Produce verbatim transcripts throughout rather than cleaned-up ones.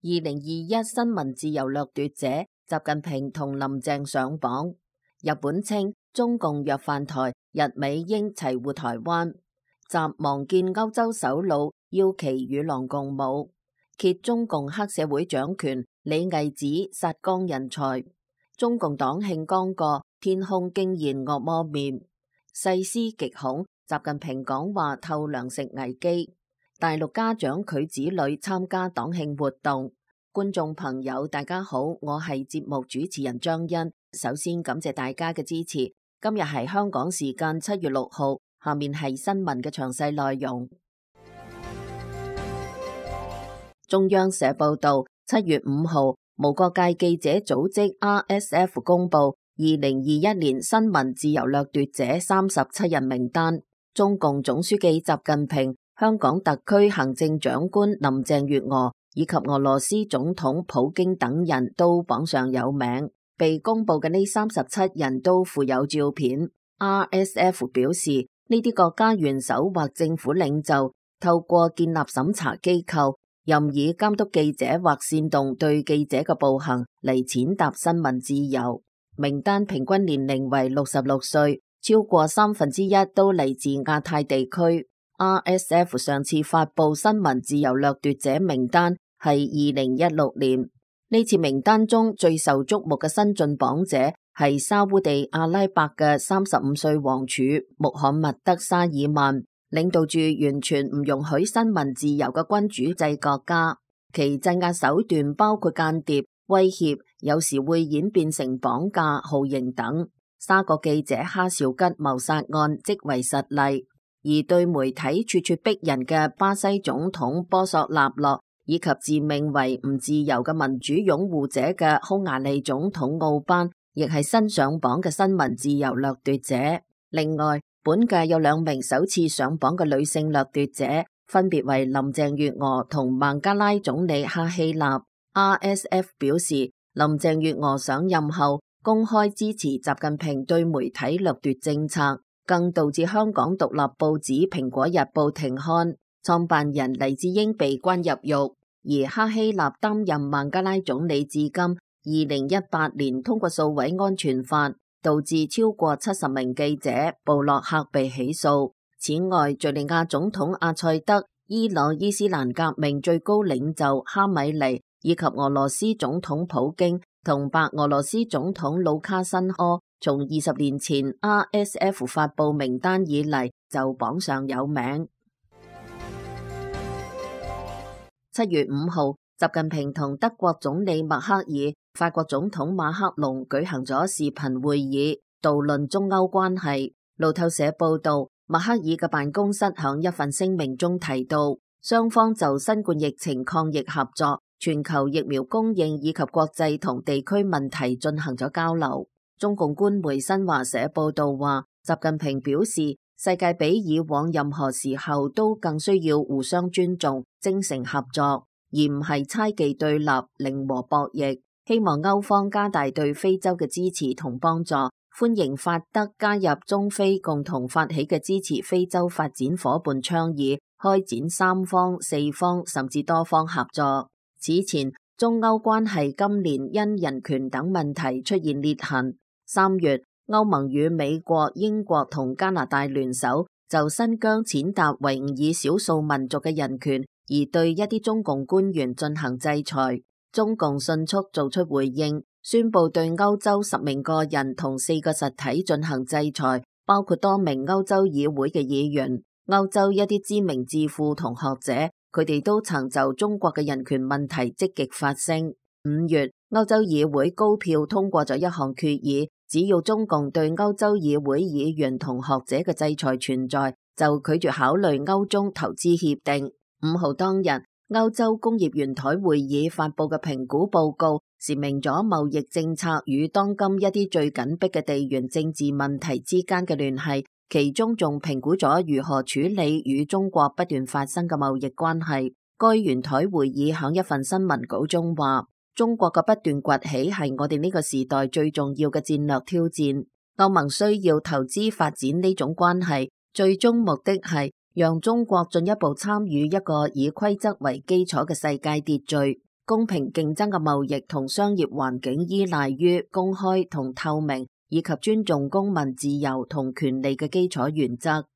二零二一新聞自由掠奪者，習近平同林鄭上榜。日本稱中共弱犯台，日美英齊護台灣。習望見歐洲首腦，要其與狼共舞。揭中共黑社會掌權，李毅指殺江人才。中共黨慶剛過，天空驚現惡魔面。細思極恐，習近平講話透糧食危機。大陸家長拒子女參加黨慶活動。觀眾朋友大家好，我係節目主持人張欣。首先感謝大家嘅支持。今日係香港時間七月六號，下面係新聞嘅詳細內容。中央社報道，七月五號，無國界記者組織 R S F 公布二零二一年新聞自由掠奪者三十七人名單，中共總書記習近平、香港特區行政長官林鄭月娥以及俄羅斯總統普京等人都榜上有名。被公布嘅呢三十七人都附有照片。R S F 表示，呢啲國家元首或政府領袖透過建立審查機構，任意監督記者或煽動對記者嘅暴行嚟踐踏新聞自由。名單平均年齡為六十六歲，超過三分之一都嚟自亞太地區。R S F 上次發布新聞自由掠奪者名單係二零一六年，呢次名單中最受矚目嘅新晉榜者係沙烏地阿拉伯嘅三十五歲王儲穆罕默德沙爾曼，領導住完全唔容許新聞自由嘅君主制國家，其鎮壓手段包括間諜、威脅，有時會演變成綁架、酷刑等。沙國記者哈紹吉謀殺案即為實例。而對媒體咄咄逼人嘅巴西總統波索納洛，以及自命為唔自由嘅民主擁護者嘅匈牙利總統奧班，亦係新上榜嘅新聞自由掠奪者。另外，本屆有兩名首次上榜嘅女性掠奪者，分別為林鄭月娥同孟加拉總理哈希納。R S F 表示，林鄭月娥上任後公開支持習近平對媒體掠奪政策，更導致香港獨立報紙《蘋果日報》停刊，創辦人黎智英被關入獄。而哈希納擔任孟加拉總理至今，二零一八年通過數位安全法，導致超過七十名記者、部落客被起訴。此外，敘利亞總統阿塞德、伊朗伊斯蘭革命最高領袖哈米尼以及俄羅斯總統普京同白俄羅斯總統盧卡申科，從二十年前 R S F 發布名單以嚟就榜上有名。七月五號，習近平同德國總理默克爾、法國總統馬克龍舉行咗視頻會議，討論中歐關係。路透社報道，默克爾嘅辦公室響一份聲明中提到，雙方就新冠疫情抗疫合作、全球疫苗供應以及國際同地區問題進行咗交流。中共官媒新華社報道話，習近平表示，世界比以往任何時候都更需要互相尊重、精誠合作，而唔係猜忌對立、零和博弈。希望歐方加大對非洲嘅支持同幫助，歡迎法德加入中非共同發起嘅支持非洲發展夥伴倡議，開展三方、四方甚至多方合作。此前，中歐關係今年因人權等問題出現裂痕。三月，歐盟與美國、英國同加拿大聯手就新疆踐踏維吾爾少數民族嘅人權，而對一啲中共官員進行制裁。中共迅速做出回應，宣布對歐洲十名個人同四個實體進行制裁，包括多名歐洲議會嘅議員。歐洲一啲知名智庫同學者，佢哋都曾就中國嘅人權問題積極發聲。五月，歐洲議會高票通過咗一項決議，只要中共對歐洲議會議員同學者嘅制裁存在，就拒絕考慮歐中投資協定。五號當日，歐洲工業圓台會議發布嘅評估報告，闡明咗貿易政策與當今一啲最緊迫嘅地緣政治問題之間嘅聯繫，其中仲評估咗如何處理與中國不斷發生嘅貿易關係。該圓台會議響一份新聞稿中話，中國嘅不斷崛起係我哋呢個時代最重要嘅戰略挑戰。歐盟需要投資發展呢種關係，最終目的係讓中國進一步參與一個以規則為基礎嘅世界秩序。 公平競爭嘅貿易同商業環境依賴於公開同透明，以及尊重公民自由同權利嘅基礎原則。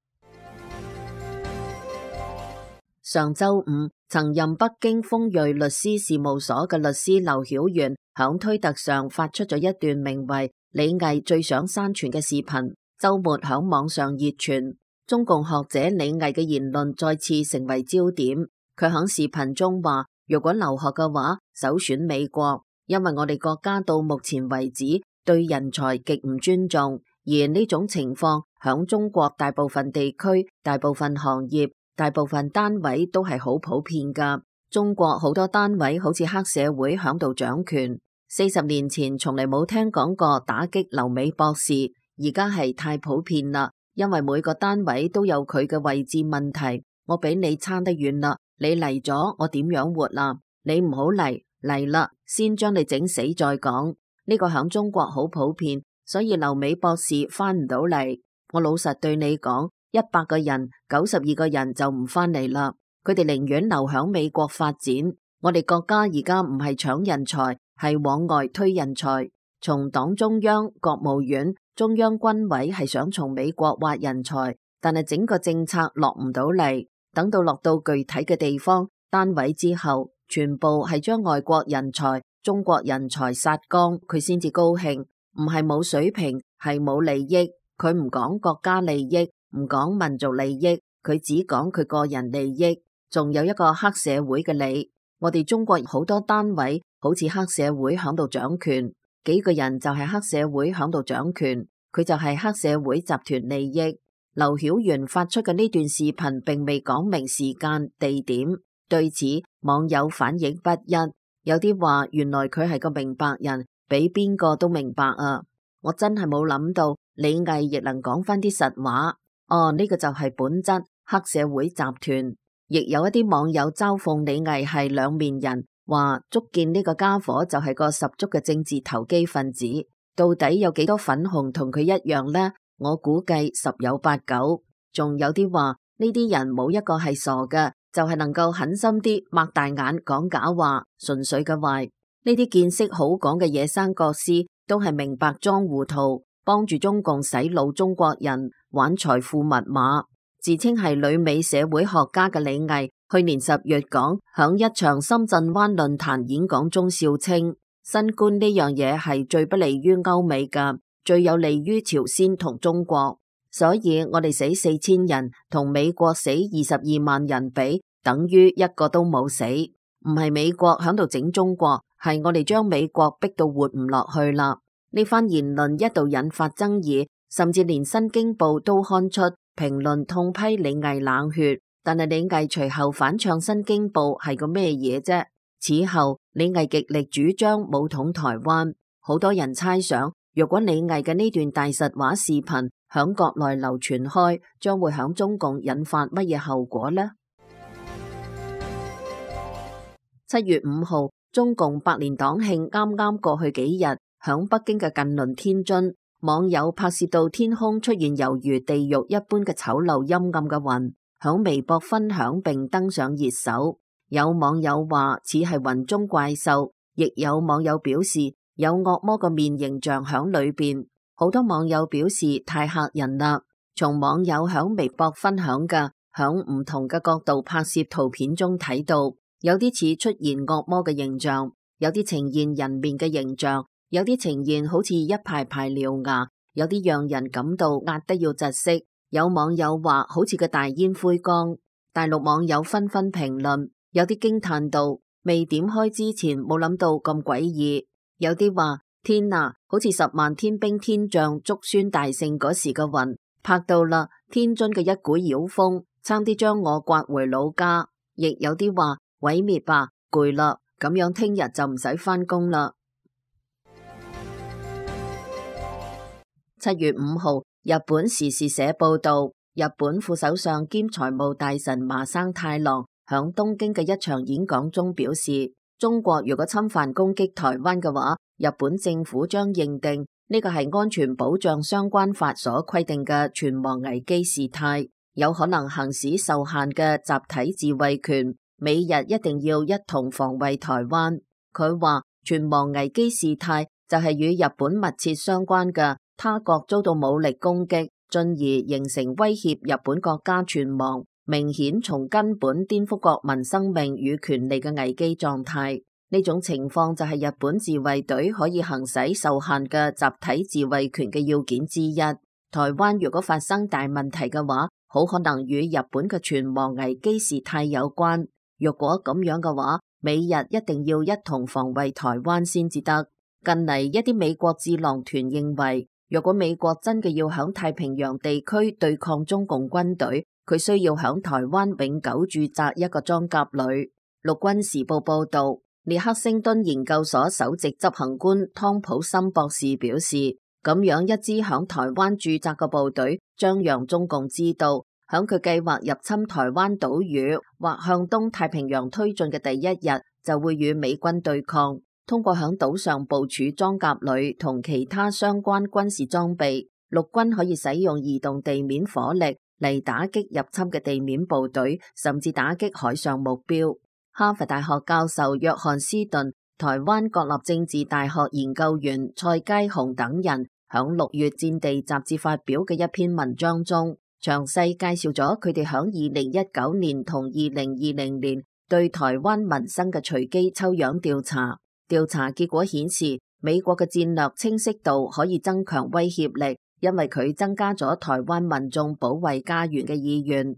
上周五，曾任北京豐瑞律師事務所嘅律師劉曉元響推特上發出咗一段名為李毅最想刪除嘅視頻，周末響網上熱傳。中共學者李毅嘅言論再次成為焦點。佢響視頻中話，如果留學嘅話，首選美國，因為我哋國家到目前為止對人才極唔尊重，而呢種情況響中國大部分地區、大部分行業、大部分單位都係好普遍噶。中國好多單位好似黑社會響度掌權，四十年前從嚟冇聽講過打擊留美博士，而家係太普遍啦。因為每個單位都有佢嘅位置問題，我比你差得遠啦。你嚟咗，我點樣活啦？你唔好嚟，嚟啦，先將你整死再講。呢個響中國好普遍，所以留美博士翻唔到嚟。我老實對你講，一百個人九十二個人就唔翻嚟啦。佢哋寧願留響美國發展。我哋國家而家唔係搶人才，係往外推人才。從黨中央、國務院、中央軍委係想從美國挖人才，但係整個政策落唔到嚟。等到落到具體嘅地方單位之後，全部係將外國人才、中國人才殺光，佢先至高興。唔係冇水平，係冇利益。佢唔講國家利益，唔講民族利益，佢只講佢個人利益。仲有一個黑社會嘅利。我哋中國好多單位好似黑社會響度掌權，幾個人就係黑社會響度掌權，佢就係黑社會集團利益。劉曉元發出嘅呢段視頻並未講明時間地點，對此網友反應不一。有啲話原來佢係個明白人，比邊個都明白啊！我真係冇諗到李毅亦能講翻啲實話。哦，呢個就係本質，黑社會集團。亦有一啲網友嘲諷李毅係兩面人，話祝建呢個家伙就係個十足嘅政治投機分子。到底有幾多粉紅同佢一樣呢？我估計十有八九。仲有啲話呢啲人冇一個係傻嘅，就係能夠狠心啲擘大眼講假話，純粹嘅壞。呢啲見識好講嘅野生國師都係明白裝糊塗，幫住中共洗腦中國人，玩財富密碼。自稱係旅美社會學家嘅李毅，去年十月講響一場深圳灣論壇演講中笑稱，新冠呢樣嘢係最不利於歐美㗎，最有利於朝鮮同中國。所以我哋死四千人，同美國死二十二萬人比，等於一個都冇死。唔係美國響度整中國，係我哋將美國逼到活唔落去啦。呢番言論一度引發爭議，甚至連新京報都刊出評論痛批李毅冷血。但係李毅隨後反唱新京報係個咩嘢啫？此後李毅極力主張武統台灣，好多人猜想，若果李毅嘅呢段大實話視頻響國內流傳開，將會響中共引發乜嘢後果呢？七月五號，中共百年黨慶啱啱過去幾日，響北京嘅近鄰天津，網友拍攝到天空出現猶如地獄一般嘅醜陋陰暗嘅雲，響微博分享並登上熱搜。有網友話似係雲中怪獸，亦有網友表示有惡魔個面形象響裏邊。好多網友表示太嚇人啦。從網友響微博分享嘅響唔同嘅角度拍攝圖片中睇到，有啲似出現惡魔嘅形象，有啲呈現人面嘅形象，有啲呈現好似一排排獠牙，有啲讓人感到壓得要窒息。有網友話好似個大煙灰缸。大陸網友紛紛評論，有啲驚嘆到未點開之前冇諗到咁詭異，有啲話天啊，好似十萬天兵天將祝孫大勝嗰時嘅雲，拍到啦天津嘅一股妖風，差啲將我刮回老家。亦有啲話毀滅吧，攰啦，咁樣聽日就唔使返工啦。七月五號，日本時事社報道，日本副首相兼財務大臣麻生太郎響東京嘅一場演講中表示，中國如果侵犯攻擊台灣嘅話，日本政府將認定呢個係安全保障相關法所規定嘅存亡危機事態，有可能行使受限嘅集體自衛權， 美日一定要一同防衛台灣。佢話存亡危機事態就係與日本密切相關嘅他國遭到武力攻擊，進而形成威脅日本國家存亡，明顯從根本顛覆國民生命與權利嘅危機狀態。呢種情況就係日本自衛隊可以行使受限嘅集體自衛權嘅要件之一。台灣如果發生大問題嘅話，好可能與日本嘅存亡危機事態有關。若果咁樣嘅話，美日一定要一同防衛台灣先至得。近嚟一啲美國智囊團認為，若果美國真嘅要響太平洋地區對抗中共軍隊，佢需要響台灣永久駐紮一個裝甲旅。陸軍時報報道，列克星敦研究所首席執行官湯普森博士表示，咁樣一支響台灣駐紮嘅部隊，將讓中共知道，響佢計劃入侵台灣島嶼或向東太平洋推進嘅第一日，就會與美軍對抗。通過響島上部署裝甲旅同其他相關軍事裝備，陸軍可以使用移動地面火力嚟打擊入侵嘅地面部隊，甚至打擊海上目標。哈佛大學教授約翰斯頓、台灣國立政治大學研究員蔡佳雄等人響六月戰地雜誌發表嘅一篇文章中，詳細介紹咗佢哋響二零一九年同二零二零年對台灣民生嘅隨機抽樣調查。調查結果顯示，美國嘅戰略清晰度可以增強威脅力，因為佢增加咗台灣民眾保衛家園嘅意願。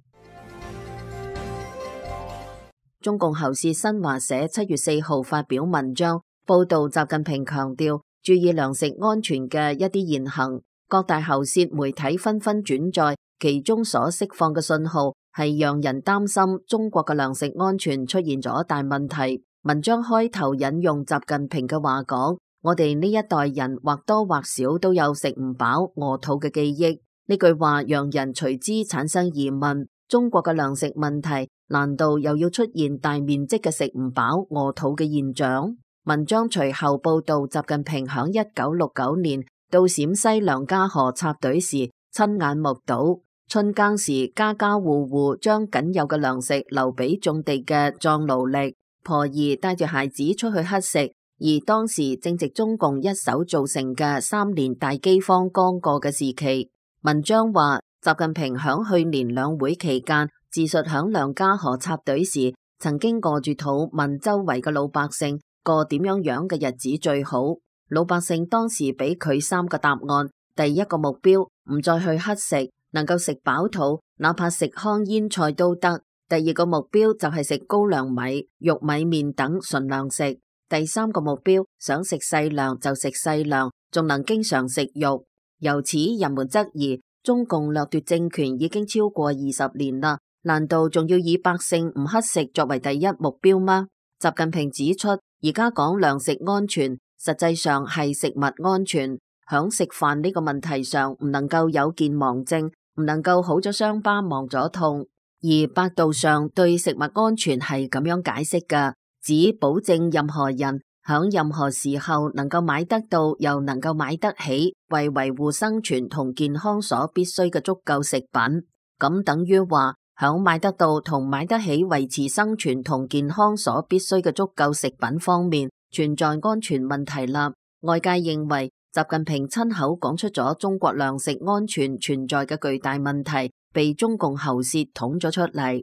中共喉舌新華社七月四號發表文章，報道習近平強調注意糧食安全嘅一啲言行。各大喉舌媒體紛紛轉載，其中所釋放嘅信號係讓人擔心中國嘅糧食安全出現咗大問題。文章開頭引用習近平嘅話講：我哋呢一代人或多或少都有食唔飽餓肚嘅記憶。呢句話讓人隨之產生疑問：中國嘅糧食問題難道又要出現大面積嘅食唔飽餓肚嘅現象？文章隨後報道，習近平響一九六九年到陝西梁家河插隊時，親眼目睹春耕時家家戶戶將僅有嘅糧食留俾種地嘅壯勞力，婆兒帶住孩子出去乞食，而當時正值中共一手造成嘅三年大饑荒剛過嘅時期。文章話，習近平響去年兩會期間自述響梁家河插隊時，曾經餓住肚問周圍嘅老百姓過點樣樣嘅日子最好。老百姓當時俾佢三個答案：第一個目標唔再去乞食，能夠食飽肚，哪怕食糠咽菜都得；第二個目標就係食高粱米、玉米麵等純糧食；第三個目標想食細糧就食細糧，仲能經常食肉。由此人們質疑，中共掠奪政權已經超過二十年啦，難道仲要以百姓唔乞食作為第一目標嗎？習近平指出，而家講糧食安全，實際上係食物安全。響食飯呢個問題上，唔能夠有健忘症，唔能夠好咗傷疤忘咗痛。而百度上對食物安全係咁樣解釋㗎，指保證任何人響任何時候能夠買得到又能夠買得起，為維護生存同健康所必須嘅足夠食品。咁等於話響買得到同買得起維持生存同健康所必須嘅足夠食品方面存在安全問題啦。外界認為習近平親口講出咗中國糧食安全存在嘅巨大問題，被中共喉舌捅咗出嚟。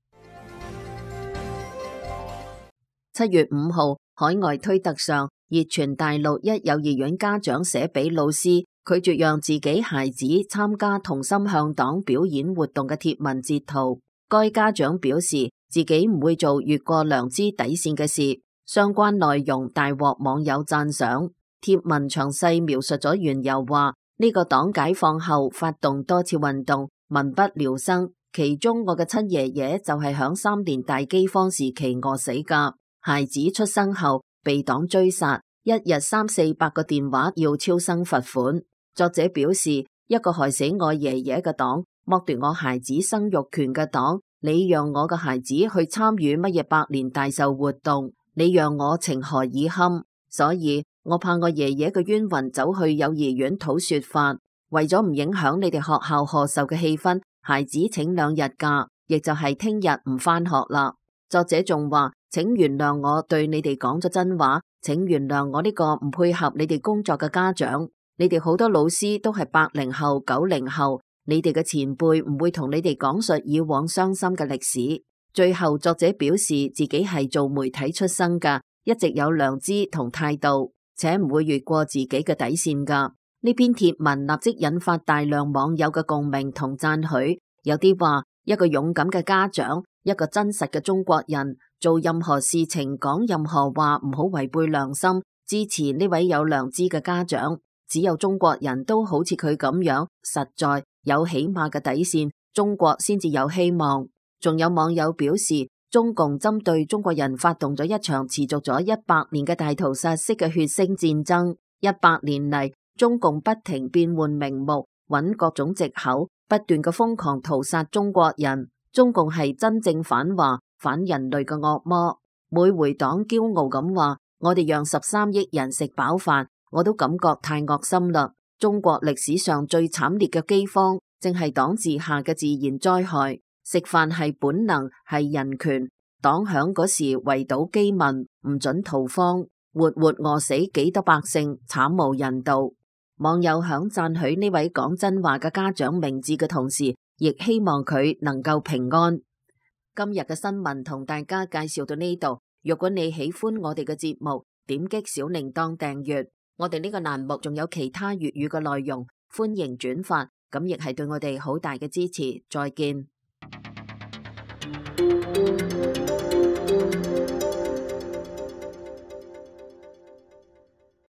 七月五號，海外推特上熱傳大陸一幼兒園家長寫俾老師，拒絕讓自己孩子參加同心向黨表演活動嘅貼文截圖。該家長表示自己唔會做越過良知底線嘅事，相關內容大獲網友讚賞。貼文詳細描述咗緣由，話呢個黨解放後發動多次運動，民不聊生，其中我嘅親爺爺就係響三年大饑荒時期餓死噶。孩子出生後被黨追殺，一日三四百個電話要超生罰款。作者表示，一個害死我爺爺嘅黨，剝奪我孩子生育權嘅黨，你讓我嘅孩子去參與乜嘢百年大壽活動，你讓我情何以堪？所以我怕我爺爺嘅冤魂走去幼兒園討說法，為咗唔影響你哋學校賀壽嘅氣氛，孩子請兩日假，亦就係聽日唔返學啦。 作者仲話，請原諒我對你哋講咗真話，請原諒我呢個唔配合你哋工作嘅家長。你哋好多老師都係八零後、九零後，你哋嘅前輩唔會同你哋講述以往傷心嘅歷史。最後，作者表示自己係做媒體出身㗎，一直有良知同態度，且唔會越過自己嘅底線㗎。呢篇貼文立即引發大量網友嘅共鳴同讚許，有啲話一個勇敢嘅家長，一個真實嘅中國人，做任何事情講任何話唔好違背良心，支持呢位有良知嘅家長。只有中國人都好似佢咁樣實在有起碼嘅底線，中國先至有希望。仲有網友表示，中共針對中國人發動咗一場持續咗一百年嘅大屠殺式嘅血腥戰爭。一百年嚟，中共不停變換名目，揾各種藉口，不斷嘅瘋狂屠殺中國人。中共係真正反華、反人類嘅惡魔。每回黨驕傲咁話，我哋讓十三億人食飽飯，我都感覺太惡心啦。中國歷史上最慘烈嘅饑荒，正係黨治下嘅自然災害。食飯係本能，係人權。黨響嗰時圍堵饑民，唔准逃荒，活活餓死幾多百姓，慘無人道。網友響讚許呢位講真話嘅家長明智嘅同時，亦希望佢能夠平安。今日嘅新聞同大家介紹到呢度。如果你喜歡我哋嘅節目，點擊小鈴鐺訂閱。我哋呢個欄目仲有其他粵語嘅內容，歡迎轉發，咁亦係對我哋好大嘅支持。再見。